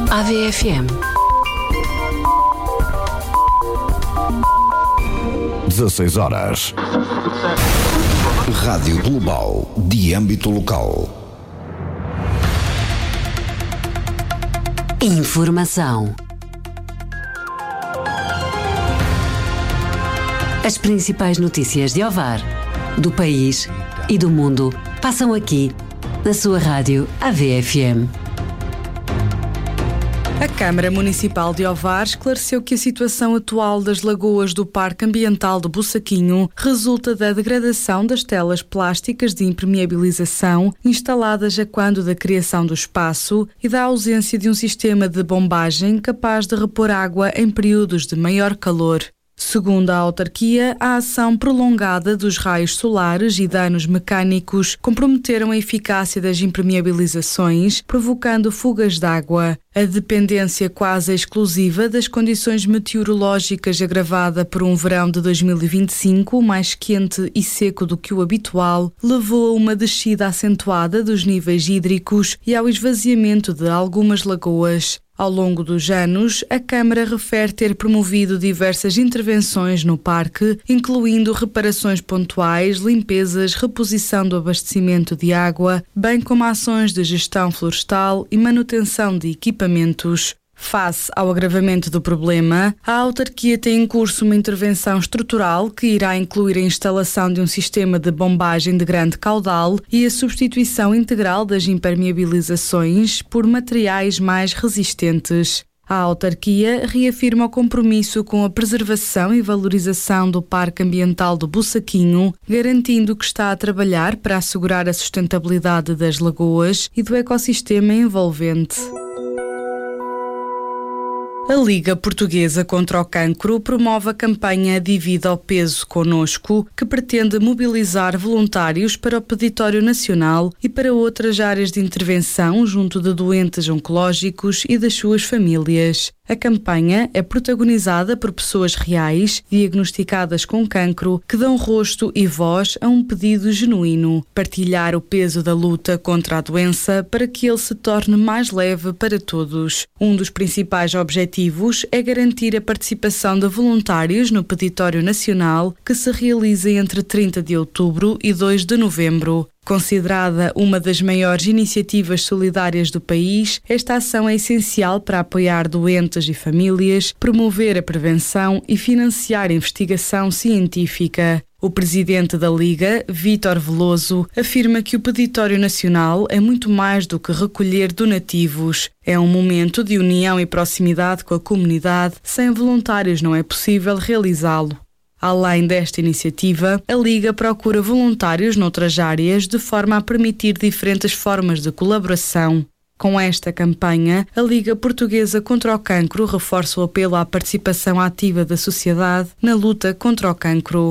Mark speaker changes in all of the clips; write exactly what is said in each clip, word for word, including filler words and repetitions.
Speaker 1: A V F M.
Speaker 2: dezasseis horas. Rádio Global de âmbito local.
Speaker 1: Informação. As principais notícias de Ovar, do país e do mundo passam aqui, na sua rádio A V F M.
Speaker 3: A Câmara Municipal de Ovar esclareceu que a situação atual das lagoas do Parque Ambiental de Bussaquinho resulta da degradação das telas plásticas de impermeabilização instaladas a quando da criação do espaço e da ausência de um sistema de bombagem capaz de repor água em períodos de maior calor. Segundo a autarquia, a ação prolongada dos raios solares e danos mecânicos comprometeram a eficácia das impermeabilizações, provocando fugas de água. A dependência quase exclusiva das condições meteorológicas agravada por um verão de dois mil e vinte e cinco mais quente e seco do que o habitual levou a uma descida acentuada dos níveis hídricos e ao esvaziamento de algumas lagoas. Ao longo dos anos, a Câmara refere ter promovido diversas intervenções no parque, incluindo reparações pontuais, limpezas, reposição do abastecimento de água, bem como ações de gestão florestal e manutenção de equipamentos. Face ao agravamento do problema, a autarquia tem em curso uma intervenção estrutural que irá incluir a instalação de um sistema de bombagem de grande caudal e a substituição integral das impermeabilizações por materiais mais resistentes. A autarquia reafirma o compromisso com a preservação e valorização do Parque Ambiental do Bussaquinho, garantindo que está a trabalhar para assegurar a sustentabilidade das lagoas e do ecossistema envolvente. A Liga Portuguesa contra o Cancro promove a campanha Divida ao Peso Conosco, que pretende mobilizar voluntários para o Peditório Nacional e para outras áreas de intervenção junto de doentes oncológicos e das suas famílias. A campanha é protagonizada por pessoas reais, diagnosticadas com cancro, que dão rosto e voz a um pedido genuíno: partilhar o peso da luta contra a doença para que ele se torne mais leve para todos. Um dos principais objetivos é garantir a participação de voluntários no Peditório Nacional, que se realiza entre trinta de outubro e dois de novembro. Considerada uma das maiores iniciativas solidárias do país, esta ação é essencial para apoiar doentes e famílias, promover a prevenção e financiar a investigação científica. O presidente da Liga, Vítor Veloso, afirma que o Peditório Nacional é muito mais do que recolher donativos. É um momento de união e proximidade com a comunidade. Sem voluntários não é possível realizá-lo. Além desta iniciativa, a Liga procura voluntários noutras áreas de forma a permitir diferentes formas de colaboração. Com esta campanha, a Liga Portuguesa contra o Cancro reforça o apelo à participação ativa da sociedade na luta contra o cancro.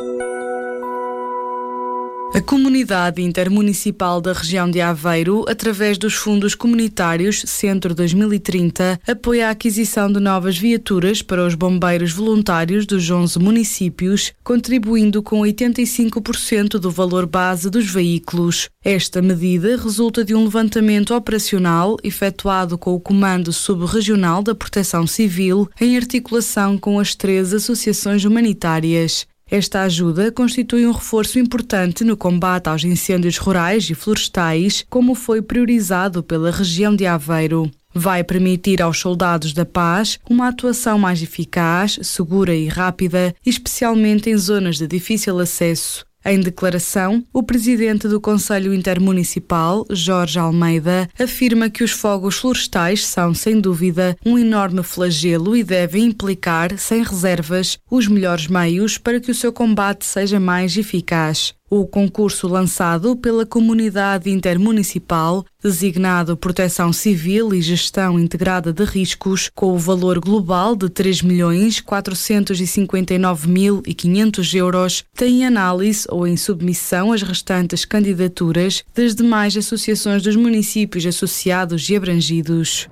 Speaker 3: A Comunidade Intermunicipal da região de Aveiro, através dos fundos comunitários Centro dois mil e trinta, apoia a aquisição de novas viaturas para os bombeiros voluntários dos onze municípios, contribuindo com oitenta e cinco por cento do valor base dos veículos. Esta medida resulta de um levantamento operacional efetuado com o Comando Subregional da Proteção Civil, em articulação com as três associações humanitárias. Esta ajuda constitui um reforço importante no combate aos incêndios rurais e florestais, como foi priorizado pela região de Aveiro. Vai permitir aos soldados da paz uma atuação mais eficaz, segura e rápida, especialmente em zonas de difícil acesso. Em declaração, o presidente do Conselho Intermunicipal, Jorge Almeida, afirma que os fogos florestais são, sem dúvida, um enorme flagelo e devem implicar, sem reservas, os melhores meios para que o seu combate seja mais eficaz. O concurso lançado pela Comunidade Intermunicipal, designado Proteção Civil e Gestão Integrada de Riscos, com o valor global de três milhões quatrocentos e cinquenta e nove mil e quinhentos euros, tem em análise ou em submissão as restantes candidaturas das demais associações dos municípios associados e abrangidos.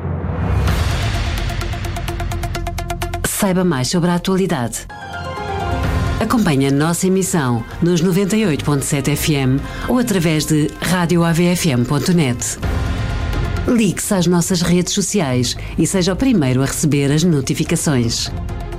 Speaker 1: Saiba mais sobre a atualidade. Acompanhe a nossa emissão nos noventa e oito ponto sete F M ou através de rádio A V F M ponto net. Ligue-se às nossas redes sociais e seja o primeiro a receber as notificações.